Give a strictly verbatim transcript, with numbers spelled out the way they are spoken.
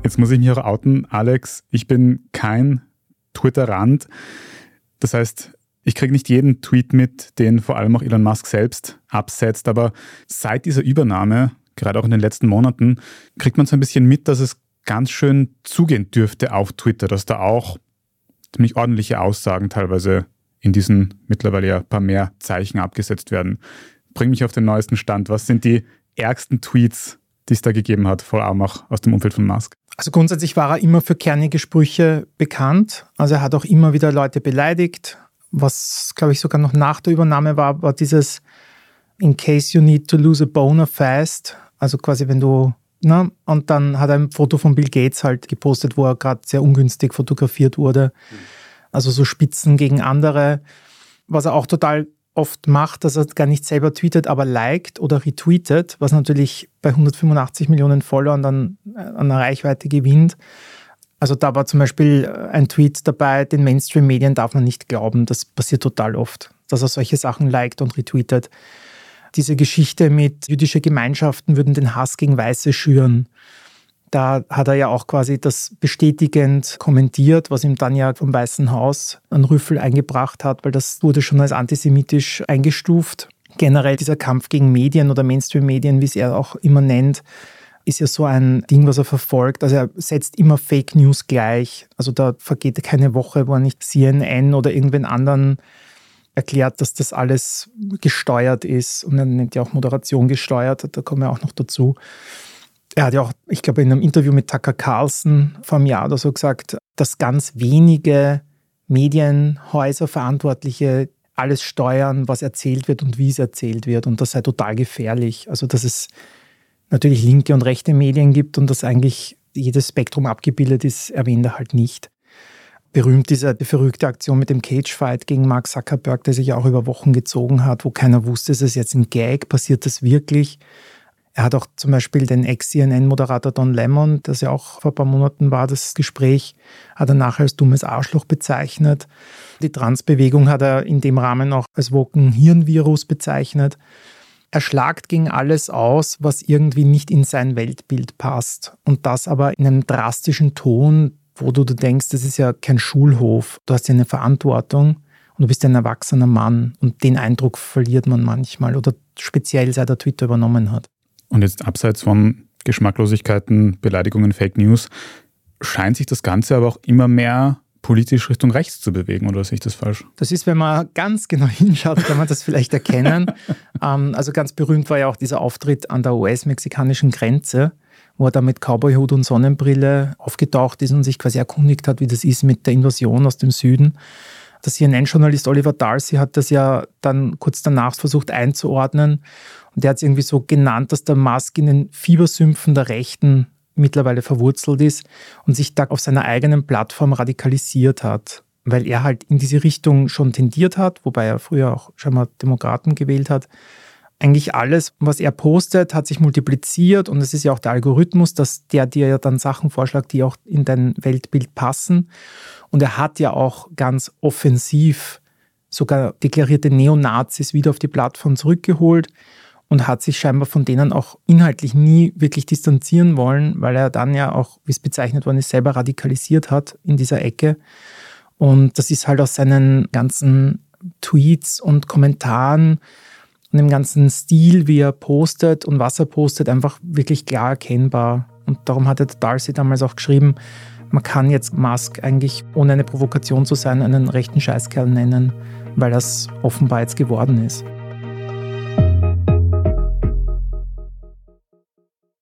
Jetzt muss ich mich auch outen, Alex, ich bin kein Twitterand. Das heißt, ich kriege nicht jeden Tweet mit, den vor allem auch Elon Musk selbst absetzt, aber seit dieser Übernahme, gerade auch in den letzten Monaten, kriegt man so ein bisschen mit, dass es ganz schön zugehen dürfte auf Twitter, dass da auch ziemlich ordentliche Aussagen teilweise in diesen mittlerweile ja ein paar mehr Zeichen abgesetzt werden. Bring mich auf den neuesten Stand. Was sind die ärgsten Tweets, die es da gegeben hat, vor allem auch aus dem Umfeld von Musk? Also grundsätzlich war er immer für kernige Sprüche bekannt. Also er hat auch immer wieder Leute beleidigt. Was, glaube ich, sogar noch nach der Übernahme war, war dieses "In case you need to lose a boner fast". Also quasi, wenn du... Na, und dann hat er ein Foto von Bill Gates halt gepostet, wo er gerade sehr ungünstig fotografiert wurde. Also so Spitzen gegen andere. Was er auch total oft macht, dass er gar nicht selber tweetet, aber liked oder retweetet, was natürlich bei hundertfünfundachtzig Millionen Followern dann an der Reichweite gewinnt. Also da war zum Beispiel ein Tweet dabei, den Mainstream-Medien darf man nicht glauben. Das passiert total oft, dass er solche Sachen liked und retweetet. Diese Geschichte mit jüdische Gemeinschaften würden den Hass gegen Weiße schüren. Da hat er ja auch quasi das bestätigend kommentiert, was ihm dann ja vom Weißen Haus einen Rüffel eingebracht hat, weil das wurde schon als antisemitisch eingestuft. Generell dieser Kampf gegen Medien oder Mainstream-Medien, wie es er auch immer nennt, ist ja so ein Ding, was er verfolgt. Also er setzt immer Fake News gleich. Also da vergeht keine Woche, wo er nicht C N N oder irgendwen anderen erklärt, dass das alles gesteuert ist. Und er nennt ja auch Moderation gesteuert, da kommen wir auch noch dazu. Er hat ja auch, ich glaube, in einem Interview mit Tucker Carlson vor einem Jahr oder so gesagt, dass ganz wenige Medienhäuser, Verantwortliche alles steuern, was erzählt wird und wie es erzählt wird. Und das sei total gefährlich. Also dass es natürlich linke und rechte Medien gibt und dass eigentlich jedes Spektrum abgebildet ist, erwähnt er halt nicht. Berühmt diese verrückte Aktion mit dem Cagefight gegen Mark Zuckerberg, der sich ja auch über Wochen gezogen hat, wo keiner wusste, ist es jetzt ein Gag, passiert das wirklich? Er hat auch zum Beispiel den Ex-C N N-Moderator Don Lemon, das ja auch vor ein paar Monaten war, das Gespräch, hat er nachher als dummes Arschloch bezeichnet. Die Transbewegung hat er in dem Rahmen auch als woken Hirnvirus bezeichnet. Er schlagt gegen alles aus, was irgendwie nicht in sein Weltbild passt. Und das aber in einem drastischen Ton, wo du, du denkst, das ist ja kein Schulhof. Du hast ja eine Verantwortung und du bist ja ein erwachsener Mann. Und den Eindruck verliert man manchmal oder speziell seit er Twitter übernommen hat. Und jetzt abseits von Geschmacklosigkeiten, Beleidigungen, Fake News, scheint sich das Ganze aber auch immer mehr politisch Richtung rechts zu bewegen, oder sehe ich das falsch? Das ist, wenn man ganz genau hinschaut, kann man das vielleicht erkennen. ähm, also ganz berühmt war ja auch dieser Auftritt an der U S-mexikanischen Grenze, wo er da mit Cowboyhut und Sonnenbrille aufgetaucht ist und sich quasi erkundigt hat, wie das ist mit der Invasion aus dem Süden. Der C N N-Journalist Oliver Darcy hat das ja dann kurz danach versucht einzuordnen. Und der hat es irgendwie so genannt, dass der Musk in den Fiebersümpfen der Rechten mittlerweile verwurzelt ist und sich da auf seiner eigenen Plattform radikalisiert hat, weil er halt in diese Richtung schon tendiert hat, wobei er früher auch schon mal Demokraten gewählt hat. Eigentlich alles, was er postet, hat sich multipliziert und es ist ja auch der Algorithmus, dass der dir ja dann Sachen vorschlägt, die auch in dein Weltbild passen. Und er hat ja auch ganz offensiv sogar deklarierte Neonazis wieder auf die Plattform zurückgeholt und hat sich scheinbar von denen auch inhaltlich nie wirklich distanzieren wollen, weil er dann ja auch, wie es bezeichnet worden ist, selber radikalisiert hat in dieser Ecke. Und das ist halt aus seinen ganzen Tweets und Kommentaren und dem ganzen Stil, wie er postet und was er postet, einfach wirklich klar erkennbar. Und darum hat der Darcy damals auch geschrieben, man kann jetzt Musk eigentlich, ohne eine Provokation zu sein, einen rechten Scheißkerl nennen, weil das offenbar jetzt geworden ist.